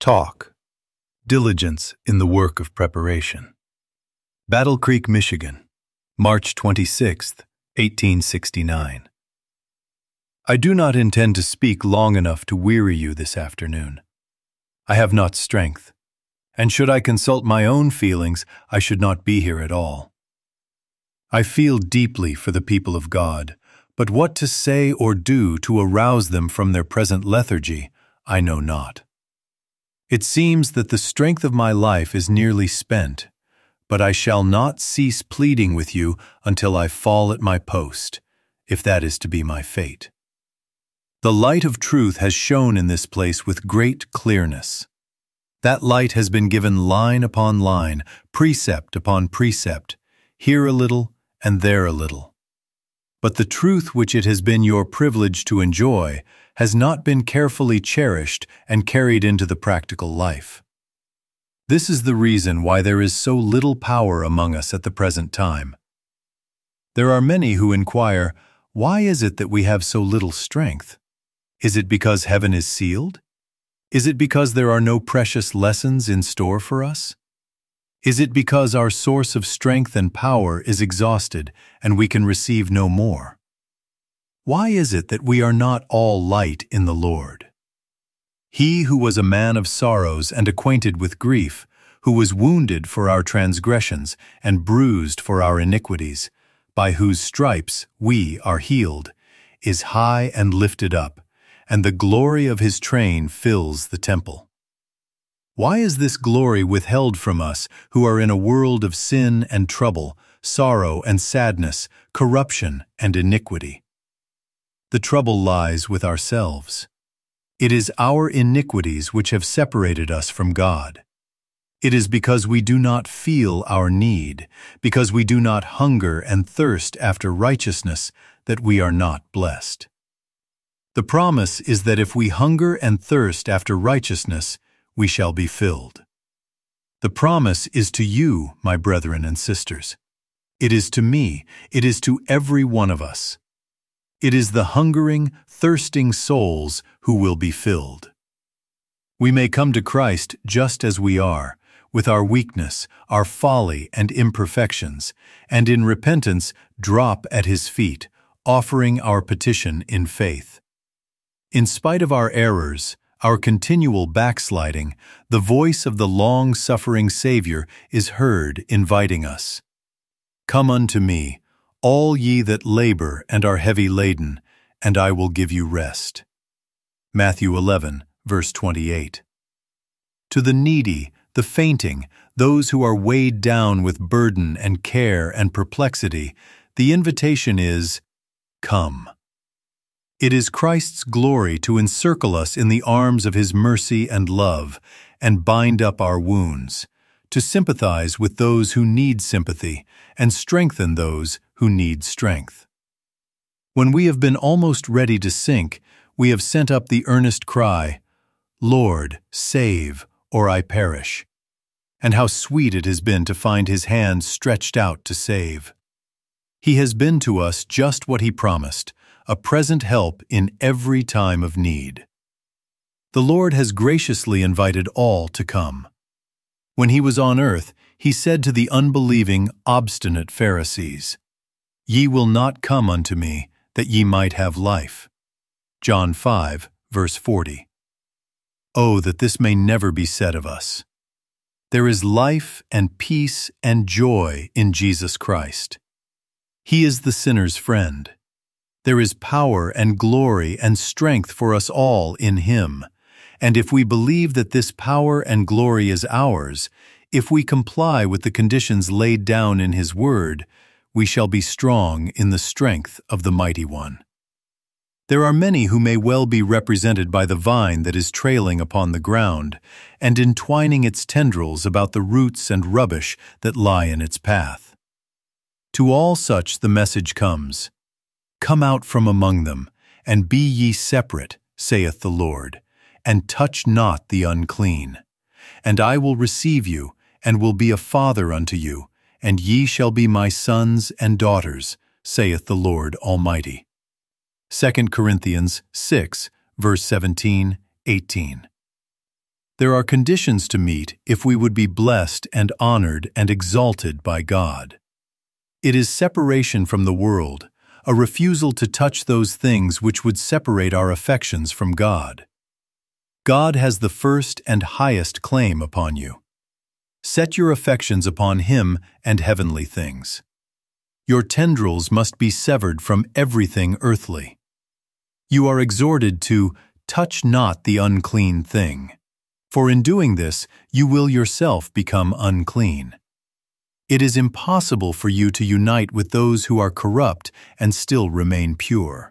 Talk. Diligence in the work of preparation. Battle Creek, Michigan, March 26, 1869. I do not intend to speak long enough to weary you this afternoon. I have not strength, and should I consult my own feelings, I should not be here at all. I feel deeply for the people of God, but what to say or do to arouse them from their present lethargy, I know not. It seems that the strength of my life is nearly spent, but I shall not cease pleading with you until I fall at my post, if that is to be my fate. The light of truth has shone in this place with great clearness. That light has been given line upon line, precept upon precept, here a little and there a little. But the truth which it has been your privilege to enjoy has not been carefully cherished and carried into the practical life. This is the reason why there is so little power among us at the present time. There are many who inquire, why is it that we have so little strength? Is it because heaven is sealed? Is it because there are no precious lessons in store for us? Is it because our source of strength and power is exhausted and we can receive no more? Why is it that we are not all light in the Lord? He who was a man of sorrows and acquainted with grief, who was wounded for our transgressions and bruised for our iniquities, by whose stripes we are healed, is high and lifted up, and the glory of his train fills the temple. Why is this glory withheld from us who are in a world of sin and trouble, sorrow and sadness, corruption and iniquity? The trouble lies with ourselves. It is our iniquities which have separated us from God. It is because we do not feel our need, because we do not hunger and thirst after righteousness, that we are not blessed. The promise is that if we hunger and thirst after righteousness, we shall be filled. The promise is to you, my brethren and sisters. It is to me, it is to every one of us. It is the hungering, thirsting souls who will be filled. We may come to Christ just as we are, with our weakness, our folly and imperfections, and in repentance drop at His feet, offering our petition in faith. In spite of our errors, our continual backsliding, the voice of the long-suffering Savior is heard inviting us. Come unto me, all ye that labor and are heavy laden, and I will give you rest. Matthew 11, verse 28. To the needy, the fainting, those who are weighed down with burden and care and perplexity, the invitation is, come. It is Christ's glory to encircle us in the arms of His mercy and love, and bind up our wounds, to sympathize with those who need sympathy, and strengthen those who need strength. When we have been almost ready to sink, we have sent up the earnest cry, Lord, save, or I perish. And how sweet it has been to find His hand stretched out to save. He has been to us just what He promised, a present help in every time of need. The Lord has graciously invited all to come. When He was on earth, He said to the unbelieving, obstinate Pharisees, Ye will not come unto me, that ye might have life. John 5, verse 40. Oh, that this may never be said of us. There is life and peace and joy in Jesus Christ. He is the sinner's friend. There is power and glory and strength for us all in Him. And if we believe that this power and glory is ours, if we comply with the conditions laid down in His Word, we shall be strong in the strength of the Mighty One. There are many who may well be represented by the vine that is trailing upon the ground and entwining its tendrils about the roots and rubbish that lie in its path. To all such the message comes, Come out from among them, and be ye separate, saith the Lord, and touch not the unclean. And I will receive you, and will be a father unto you, and ye shall be my sons and daughters, saith the Lord Almighty. 2 Corinthians 6, verse 17, 18. There are conditions to meet if we would be blessed and honored and exalted by God. It is separation from the world, a refusal to touch those things which would separate our affections from God. God has the first and highest claim upon you. Set your affections upon Him and heavenly things. Your tendrils must be severed from everything earthly. You are exhorted to touch not the unclean thing, for in doing this you will yourself become unclean. It is impossible for you to unite with those who are corrupt and still remain pure.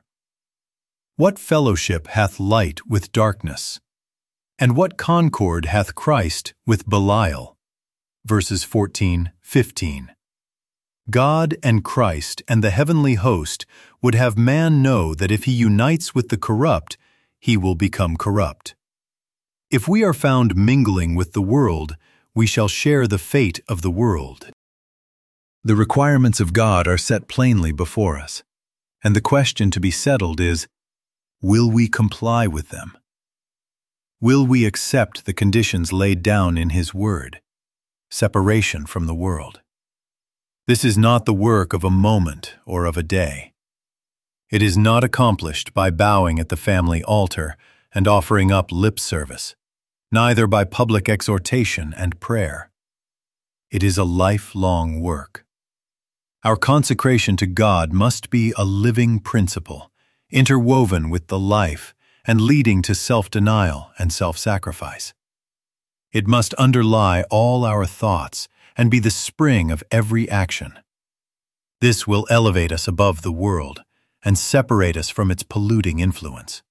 What fellowship hath light with darkness? And what concord hath Christ with Belial? Verses 14-15. God and Christ and the heavenly host would have man know that if he unites with the corrupt, he will become corrupt. If we are found mingling with the world, we shall share the fate of the world. The requirements of God are set plainly before us, and the question to be settled is, will we comply with them? Will we accept the conditions laid down in His Word? Separation from the world. This is not the work of a moment or of a day. It is not accomplished by bowing at the family altar and offering up lip service, neither by public exhortation and prayer. It is a lifelong work. Our consecration to God must be a living principle, interwoven with the life and leading to self-denial and self-sacrifice. It must underlie all our thoughts and be the spring of every action. This will elevate us above the world and separate us from its polluting influence.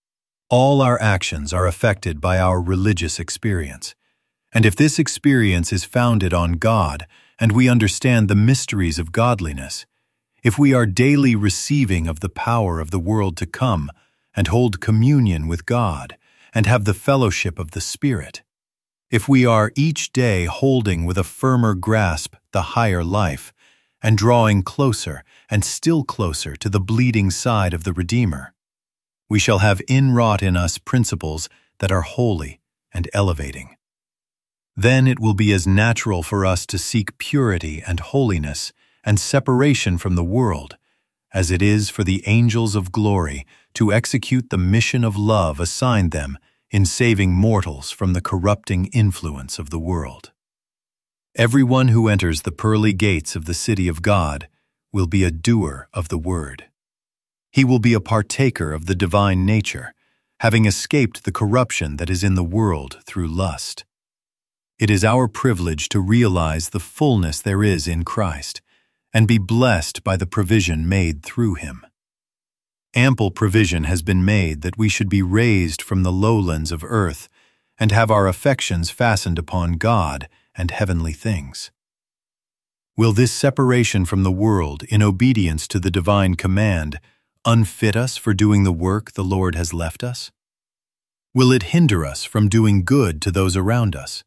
All our actions are affected by our religious experience, and if this experience is founded on God and we understand the mysteries of godliness, if we are daily receiving of the power of the world to come and hold communion with God and have the fellowship of the Spirit, if we are each day holding with a firmer grasp the higher life and drawing closer and still closer to the bleeding side of the Redeemer, we shall have inwrought in us principles that are holy and elevating. Then it will be as natural for us to seek purity and holiness and separation from the world as it is for the angels of glory to execute the mission of love assigned them in saving mortals from the corrupting influence of the world. Everyone who enters the pearly gates of the city of God will be a doer of the word. He will be a partaker of the divine nature, having escaped the corruption that is in the world through lust. It is our privilege to realize the fullness there is in Christ and be blessed by the provision made through Him. Ample provision has been made that we should be raised from the lowlands of earth and have our affections fastened upon God and heavenly things. Will this separation from the world in obedience to the divine command unfit us for doing the work the Lord has left us? Will it hinder us from doing good to those around us?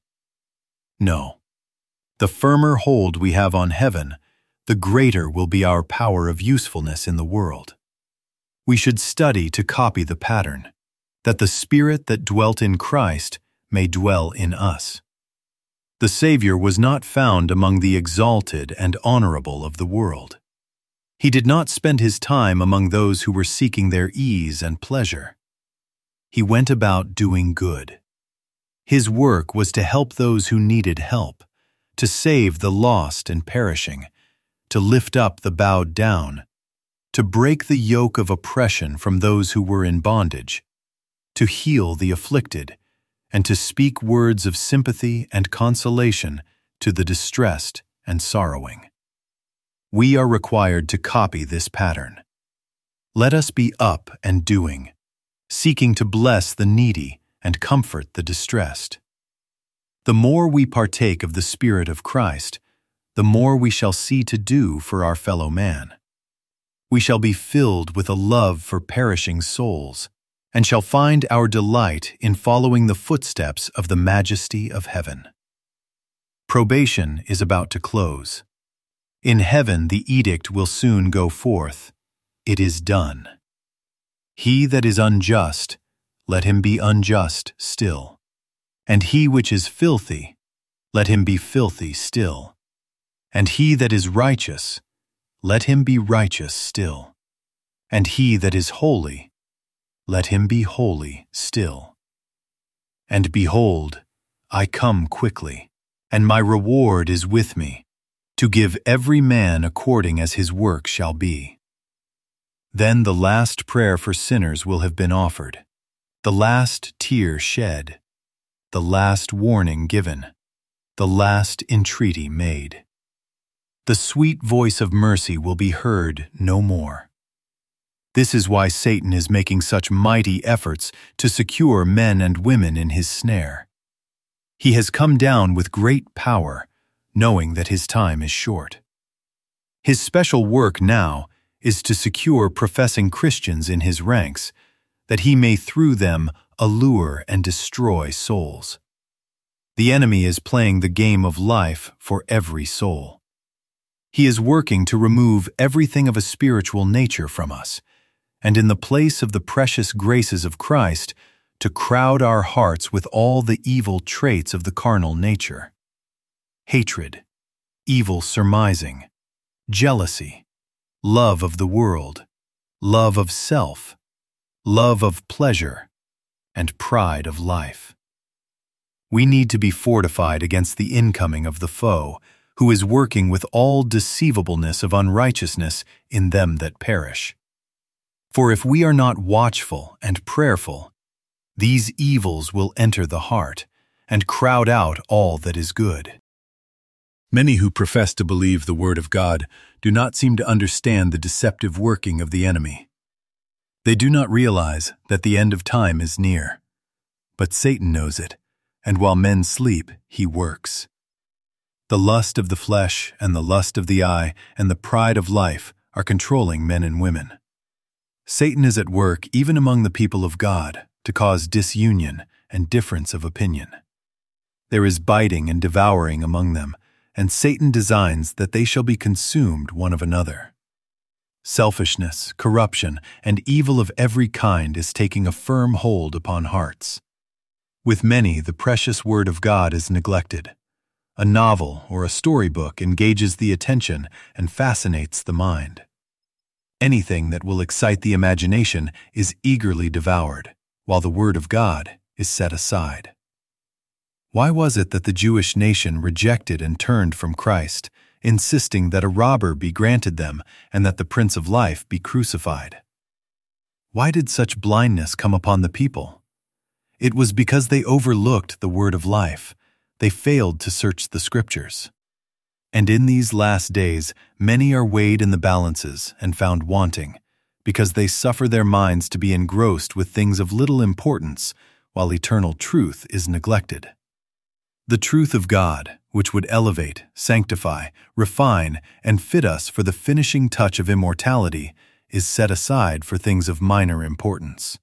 No. The firmer hold we have on heaven, the greater will be our power of usefulness in the world. We should study to copy the pattern, that the Spirit that dwelt in Christ may dwell in us. The Savior was not found among the exalted and honorable of the world. He did not spend His time among those who were seeking their ease and pleasure. He went about doing good. His work was to help those who needed help, to save the lost and perishing, to lift up the bowed down, to break the yoke of oppression from those who were in bondage, to heal the afflicted, and to speak words of sympathy and consolation to the distressed and sorrowing. We are required to copy this pattern. Let us be up and doing, seeking to bless the needy and comfort the distressed. The more we partake of the Spirit of Christ, the more we shall see to do for our fellow man. We shall be filled with a love for perishing souls, and shall find our delight in following the footsteps of the majesty of heaven. Probation is about to close. In heaven the edict will soon go forth. It is done. He that is unjust, let him be unjust still. And he which is filthy, let him be filthy still. And he that is righteous, let him be righteous still. And he that is holy, let him be holy still. And behold, I come quickly, and my reward is with me, to give every man according as his work shall be. Then the last prayer for sinners will have been offered, the last tear shed, the last warning given, the last entreaty made. The sweet voice of mercy will be heard no more. This is why Satan is making such mighty efforts to secure men and women in his snare. He has come down with great power, knowing that his time is short. His special work now is to secure professing Christians in his ranks, that he may through them allure and destroy souls. The enemy is playing the game of life for every soul. He is working to remove everything of a spiritual nature from us, and in the place of the precious graces of Christ, to crowd our hearts with all the evil traits of the carnal nature. Hatred, evil surmising, jealousy, love of the world, love of self, love of pleasure, and pride of life. We need to be fortified against the incoming of the foe, who is working with all deceivableness of unrighteousness in them that perish. For if we are not watchful and prayerful, these evils will enter the heart and crowd out all that is good. Many who profess to believe the Word of God do not seem to understand the deceptive working of the enemy. They do not realize that the end of time is near. But Satan knows it, and while men sleep, he works. The lust of the flesh and the lust of the eye and the pride of life are controlling men and women. Satan is at work even among the people of God to cause disunion and difference of opinion. There is biting and devouring among them, and Satan designs that they shall be consumed one of another. Selfishness, corruption, and evil of every kind is taking a firm hold upon hearts. With many, the precious Word of God is neglected. A novel or a storybook engages the attention and fascinates the mind. Anything that will excite the imagination is eagerly devoured, while the Word of God is set aside. Why was it that the Jewish nation rejected and turned from Christ, insisting that a robber be granted them and that the Prince of Life be crucified? Why did such blindness come upon the people? It was because they overlooked the Word of life. They failed to search the Scriptures. And in these last days, many are weighed in the balances and found wanting, because they suffer their minds to be engrossed with things of little importance, while eternal truth is neglected. The truth of God, which would elevate, sanctify, refine, and fit us for the finishing touch of immortality, is set aside for things of minor importance.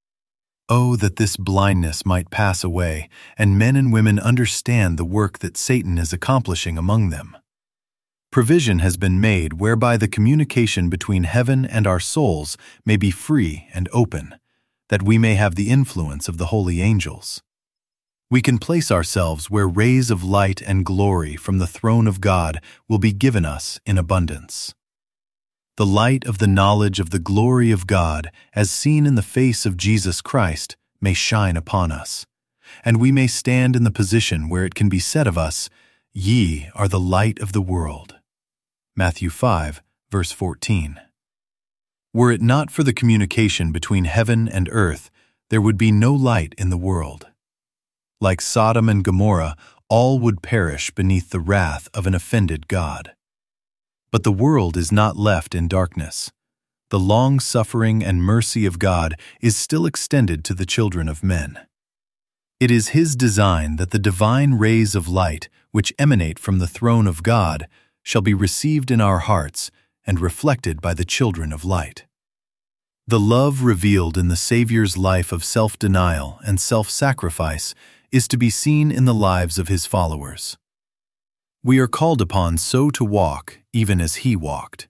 Oh, that this blindness might pass away, and men and women understand the work that Satan is accomplishing among them. Provision has been made whereby the communication between heaven and our souls may be free and open, that we may have the influence of the holy angels. We can place ourselves where rays of light and glory from the throne of God will be given us in abundance. The light of the knowledge of the glory of God, as seen in the face of Jesus Christ, may shine upon us, and we may stand in the position where it can be said of us, "Ye are the light of the world." Matthew 5, verse 14. Were it not for the communication between heaven and earth, there would be no light in the world. Like Sodom and Gomorrah, all would perish beneath the wrath of an offended God. But the world is not left in darkness. The long-suffering and mercy of God is still extended to the children of men. It is His design that the divine rays of light, which emanate from the throne of God, shall be received in our hearts and reflected by the children of light. The love revealed in the Savior's life of self-denial and self-sacrifice is to be seen in the lives of His followers. We are called upon so to walk even as He walked.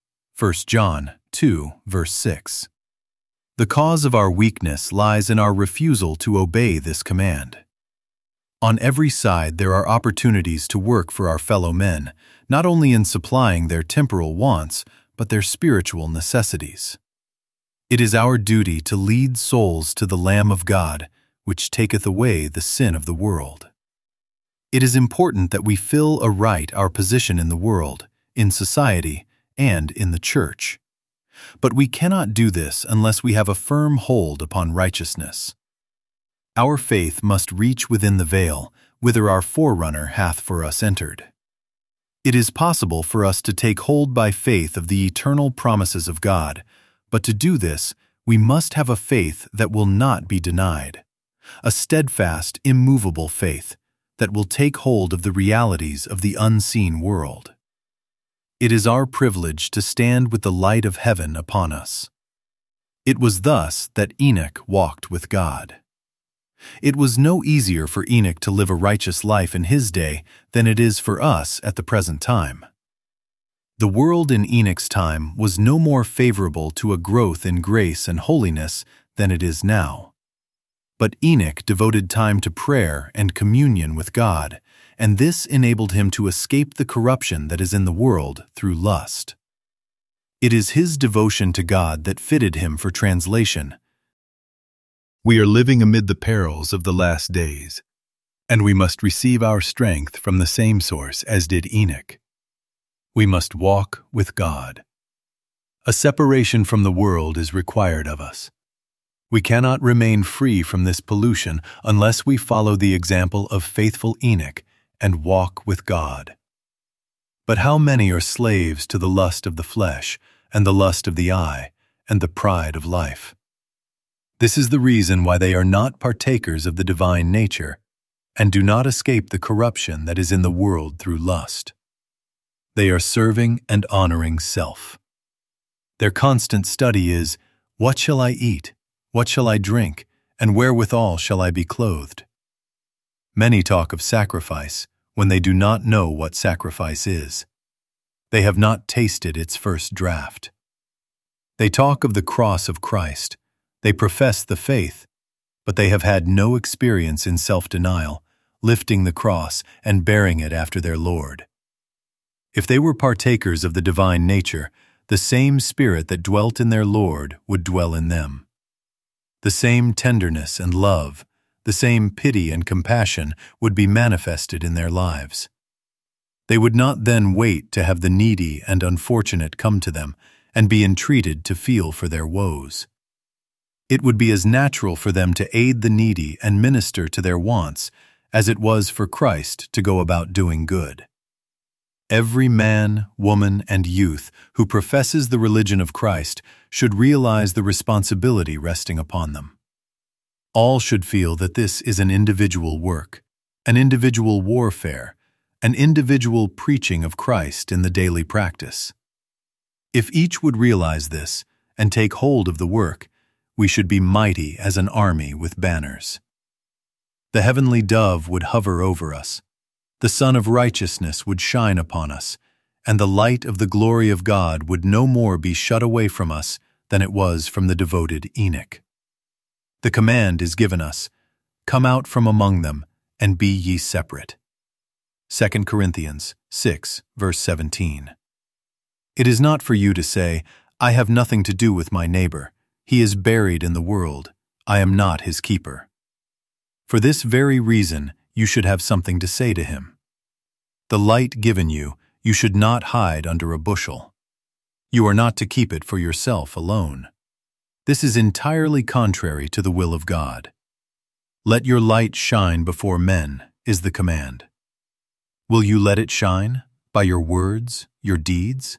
1 John 2, verse 6. The cause of our weakness lies in our refusal to obey this command. On every side there are opportunities to work for our fellow men, not only in supplying their temporal wants, but their spiritual necessities. It is our duty to lead souls to the Lamb of God, which taketh away the sin of the world. It is important that we fill aright our position in the world, in society, and in the church. But we cannot do this unless we have a firm hold upon righteousness. Our faith must reach within the veil, whither our forerunner hath for us entered. It is possible for us to take hold by faith of the eternal promises of God, but to do this, we must have a faith that will not be denied, a steadfast, immovable faith that will take hold of the realities of the unseen world. It is our privilege to stand with the light of heaven upon us. It was thus that Enoch walked with God. It was no easier for Enoch to live a righteous life in his day than it is for us at the present time. The world in Enoch's time was no more favorable to a growth in grace and holiness than it is now. But Enoch devoted time to prayer and communion with God, and this enabled him to escape the corruption that is in the world through lust. It is his devotion to God that fitted him for translation. We are living amid the perils of the last days, and we must receive our strength from the same source as did Enoch. We must walk with God. A separation from the world is required of us. We cannot remain free from this pollution unless we follow the example of faithful Enoch and walk with God. But how many are slaves to the lust of the flesh, and the lust of the eye, and the pride of life? This is the reason why they are not partakers of the divine nature, and do not escape the corruption that is in the world through lust. They are serving and honoring self. Their constant study is, what shall I eat? What shall I drink? And wherewithal shall I be clothed? Many talk of sacrifice when they do not know what sacrifice is. They have not tasted its first draught. They talk of the cross of Christ. They profess the faith, but they have had no experience in self-denial, lifting the cross and bearing it after their Lord. If they were partakers of the divine nature, the same Spirit that dwelt in their Lord would dwell in them. The same tenderness and love, the same pity and compassion would be manifested in their lives. They would not then wait to have the needy and unfortunate come to them and be entreated to feel for their woes. It would be as natural for them to aid the needy and minister to their wants as it was for Christ to go about doing good. Every man, woman, and youth who professes the religion of Christ should realize the responsibility resting upon them. All should feel that this is an individual work, an individual warfare, an individual preaching of Christ in the daily practice. If each would realize this and take hold of the work, we should be mighty as an army with banners. The heavenly dove would hover over us. The sun of righteousness would shine upon us, and the light of the glory of God would no more be shut away from us than it was from the devoted Enoch. The command is given us, come out from among them, and be ye separate. 2 Corinthians 6, verse 17. It is not for you to say, I have nothing to do with my neighbor. He is buried in the world. I am not his keeper. For this very reason, you should have something to say to him. The light given you, you should not hide under a bushel. You are not to keep it for yourself alone. This is entirely contrary to the will of God. Let your light shine before men, is the command. Will you let it shine by your words, your deeds?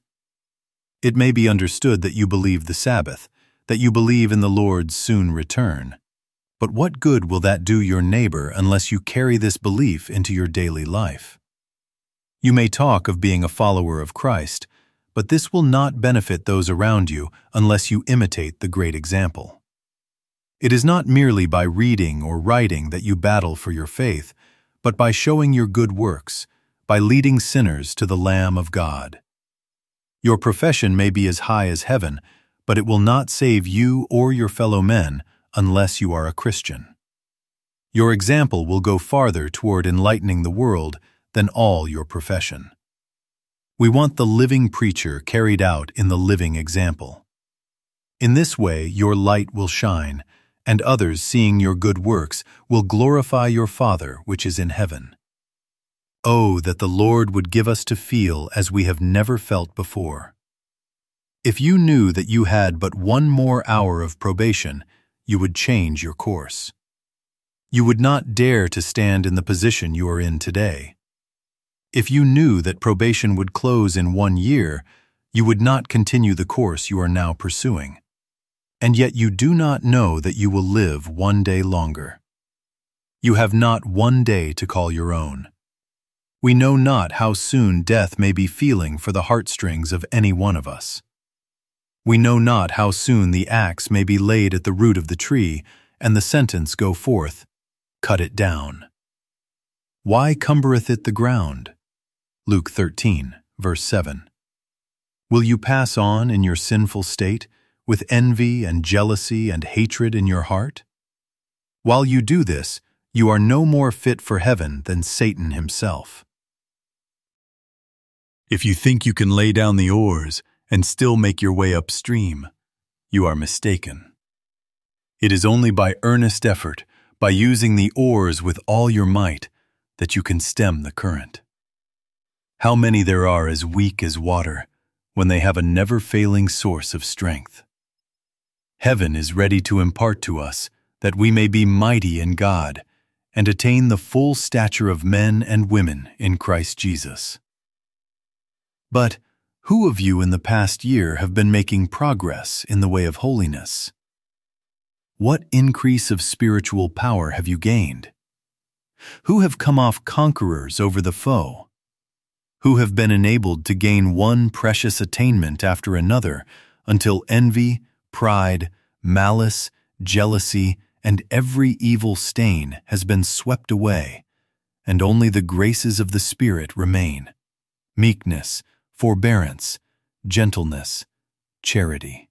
It may be understood that you believe the Sabbath, that you believe in the Lord's soon return. But what good will that do your neighbor unless you carry this belief into your daily life? You may talk of being a follower of Christ, but this will not benefit those around you unless you imitate the great example. It is not merely by reading or writing that you battle for your faith, but by showing your good works, by leading sinners to the Lamb of God. Your profession may be as high as heaven, but it will not save you or your fellow men unless you are a Christian. Your example will go farther toward enlightening the world than all your profession. We want the living preacher carried out in the living example. In this way, your light will shine, and others, seeing your good works, will glorify your Father which is in heaven. Oh, that the Lord would give us to feel as we have never felt before. If you knew that you had but one more hour of probation, you would change your course. You would not dare to stand in the position you are in today. If you knew that probation would close in 1 year, you would not continue the course you are now pursuing. And yet you do not know that you will live 1 day longer. You have not 1 day to call your own. We know not how soon death may be feeling for the heartstrings of any one of us. We know not how soon the axe may be laid at the root of the tree, and the sentence go forth, "Cut it down." Why cumbereth it the ground? Luke 13, verse 7. Will you pass on in your sinful state, with envy and jealousy and hatred in your heart? While you do this, you are no more fit for heaven than Satan himself. If you think you can lay down the oars and still make your way upstream, you are mistaken. It is only by earnest effort, by using the oars with all your might, that you can stem the current. How many there are as weak as water, when they have a never-failing source of strength. Heaven is ready to impart to us that we may be mighty in God and attain the full stature of men and women in Christ Jesus. But who of you in the past year have been making progress in the way of holiness? What increase of spiritual power have you gained? Who have come off conquerors over the foe? Who have been enabled to gain one precious attainment after another until envy, pride, malice, jealousy, and every evil stain has been swept away, and only the graces of the Spirit remain: meekness, forbearance, gentleness, charity.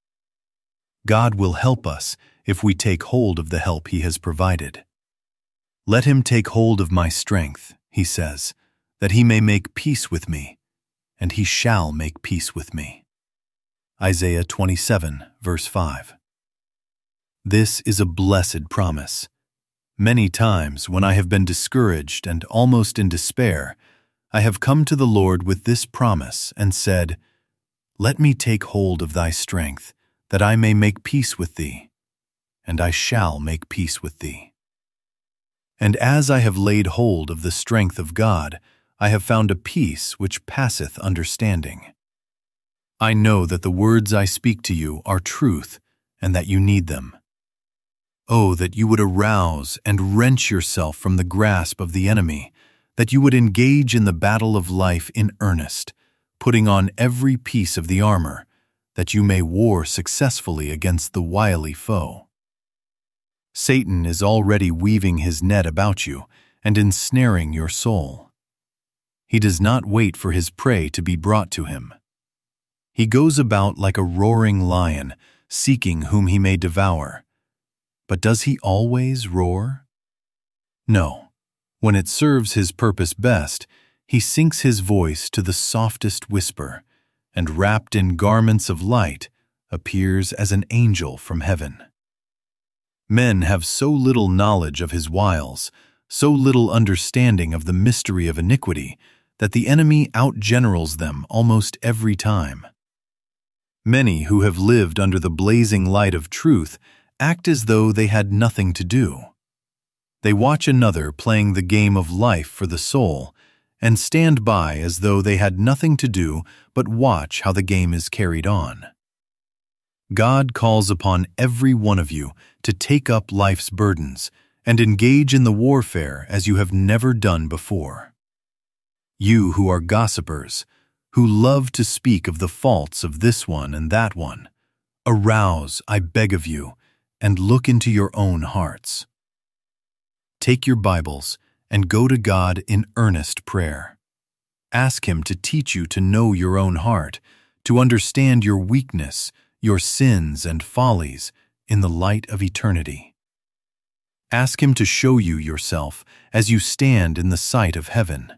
God will help us if we take hold of the help He has provided. Let Him take hold of my strength, He says, that He may make peace with me, and He shall make peace with me. Isaiah 27, verse 5. This is a blessed promise. Many times when I have been discouraged and almost in despair, I have come to the Lord with this promise and said, "Let me take hold of thy strength, that I may make peace with thee, and I shall make peace with thee." And as I have laid hold of the strength of God, I have found a peace which passeth understanding. I know that the words I speak to you are truth, and that you need them. Oh, that you would arouse and wrench yourself from the grasp of the enemy, that you would engage in the battle of life in earnest, putting on every piece of the armor, that you may war successfully against the wily foe. Satan is already weaving his net about you and ensnaring your soul. He does not wait for his prey to be brought to him. He goes about like a roaring lion, seeking whom he may devour. But does he always roar? No. When it serves his purpose best, he sinks his voice to the softest whisper, and wrapped in garments of light, appears as an angel from heaven. Men have so little knowledge of his wiles, so little understanding of the mystery of iniquity, that the enemy outgenerals them almost every time. Many who have lived under the blazing light of truth act as though they had nothing to do. They watch another playing the game of life for the soul, and stand by as though they had nothing to do but watch how the game is carried on. God calls upon every one of you to take up life's burdens and engage in the warfare as you have never done before. You who are gossipers, who love to speak of the faults of this one and that one, arouse, I beg of you, and look into your own hearts. Take your Bibles and go to God in earnest prayer. Ask Him to teach you to know your own heart, to understand your weakness, your sins and follies in the light of eternity. Ask Him to show you yourself as you stand in the sight of heaven.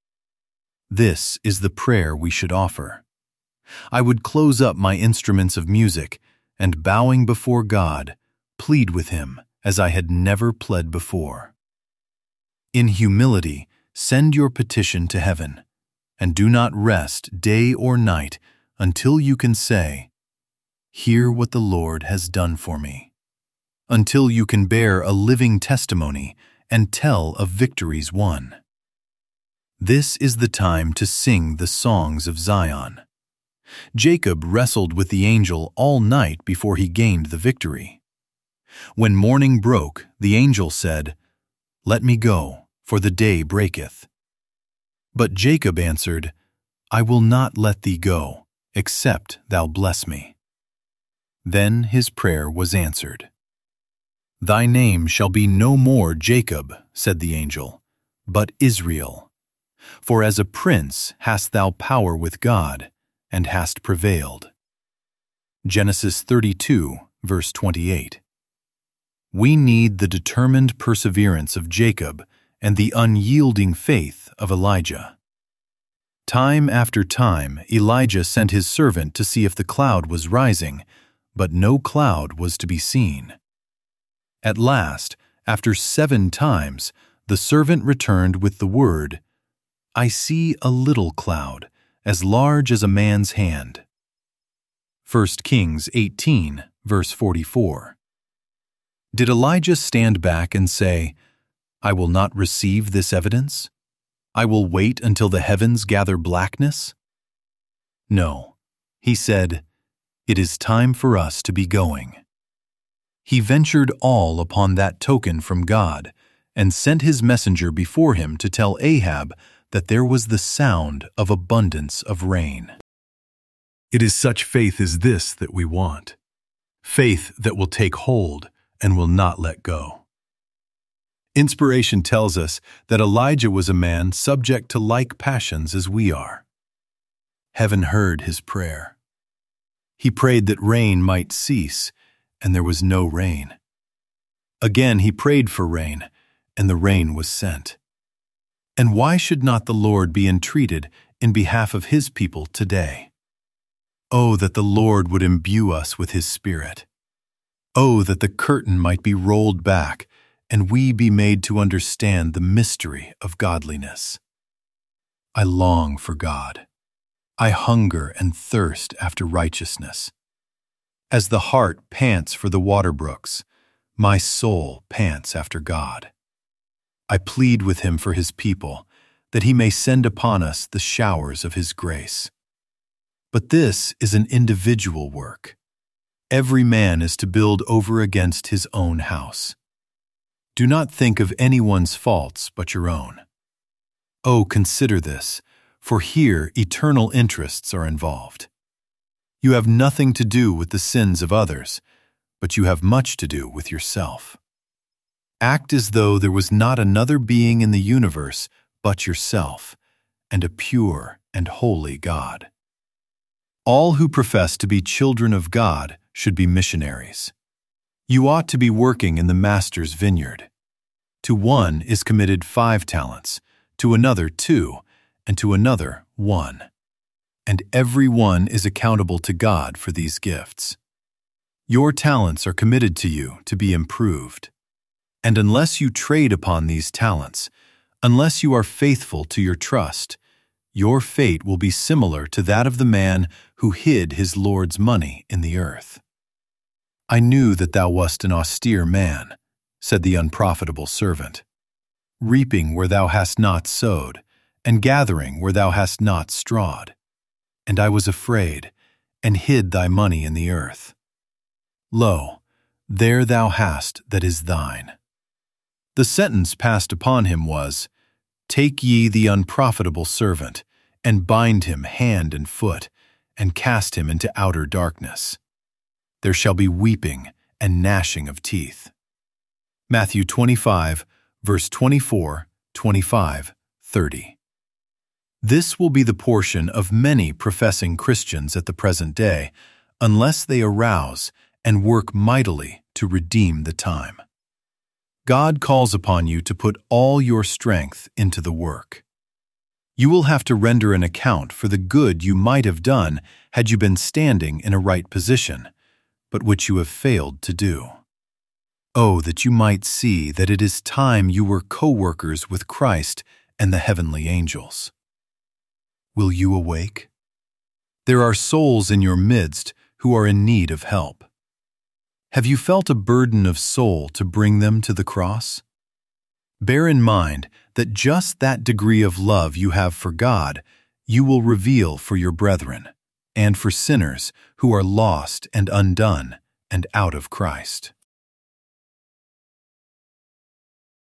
This is the prayer we should offer. I would close up my instruments of music and, bowing before God, plead with Him as I had never pled before. In humility, send your petition to heaven, and do not rest day or night until you can say, "Hear what the Lord has done for me," until you can bear a living testimony and tell of victories won. This is the time to sing the songs of Zion. Jacob wrestled with the angel all night before he gained the victory. When morning broke, the angel said, "Let me go, for the day breaketh." But Jacob answered, "I will not let thee go, except thou bless me." Then his prayer was answered. "Thy name shall be no more Jacob," said the angel, "but Israel. For as a prince hast thou power with God, and hast prevailed." Genesis 32, verse 28. We need the determined perseverance of Jacob and the unyielding faith of Elijah. Time after time, Elijah sent his servant to see if the cloud was rising, but no cloud was to be seen. At last, after 7 times, the servant returned with the word, "I see a little cloud, as large as a man's hand." 1 Kings 18, verse 44. Did Elijah stand back and say, "I will not receive this evidence? I will wait until the heavens gather blackness"? No, he said, "It is time for us to be going." He ventured all upon that token from God and sent his messenger before him to tell Ahab that there was the sound of abundance of rain. It is such faith as this that we want. Faith that will take hold and will not let go. Inspiration tells us that Elijah was a man subject to like passions as we are. Heaven heard his prayer. He prayed that rain might cease, and there was no rain. Again he prayed for rain, and the rain was sent. And why should not the Lord be entreated in behalf of His people today? Oh, that the Lord would imbue us with His Spirit. Oh, that the curtain might be rolled back, and we be made to understand the mystery of godliness. I long for God. I hunger and thirst after righteousness. As the heart pants for the water brooks, my soul pants after God. I plead with Him for His people, that He may send upon us the showers of His grace. But this is an individual work. Every man is to build over against his own house. Do not think of anyone's faults but your own. Oh, consider this, for here eternal interests are involved. You have nothing to do with the sins of others, but you have much to do with yourself. Act as though there was not another being in the universe but yourself, and a pure and holy God. All who profess to be children of God should be missionaries. You ought to be working in the Master's vineyard. To one is committed 5 talents, to another 2, and to another 1. And every one is accountable to God for these gifts. Your talents are committed to you to be improved. And unless you trade upon these talents, unless you are faithful to your trust, your fate will be similar to that of the man who hid his Lord's money in the earth. I knew that thou wast an austere man, said the unprofitable servant, reaping where thou hast not sowed, and gathering where thou hast not strawed. And I was afraid, and hid thy money in the earth. Lo, there thou hast that is thine. The sentence passed upon him was, Take ye the unprofitable servant, and bind him hand and foot, and cast him into outer darkness. There shall be weeping and gnashing of teeth. Matthew 25, verse 24, 25, 30. This will be the portion of many professing Christians at the present day, unless they arouse and work mightily to redeem the time. God calls upon you to put all your strength into the work. You will have to render an account for the good you might have done had you been standing in a right position, but which you have failed to do. Oh, that you might see that it is time you were co-workers with Christ and the heavenly angels. Will you awake? There are souls in your midst who are in need of help. Have you felt a burden of soul to bring them to the cross? Bear in mind that just that degree of love you have for God, you will reveal for your brethren, and for sinners who are lost and undone and out of Christ.